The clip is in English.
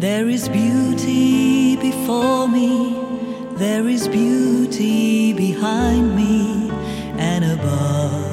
There is beauty before me, there is beauty behind me and above.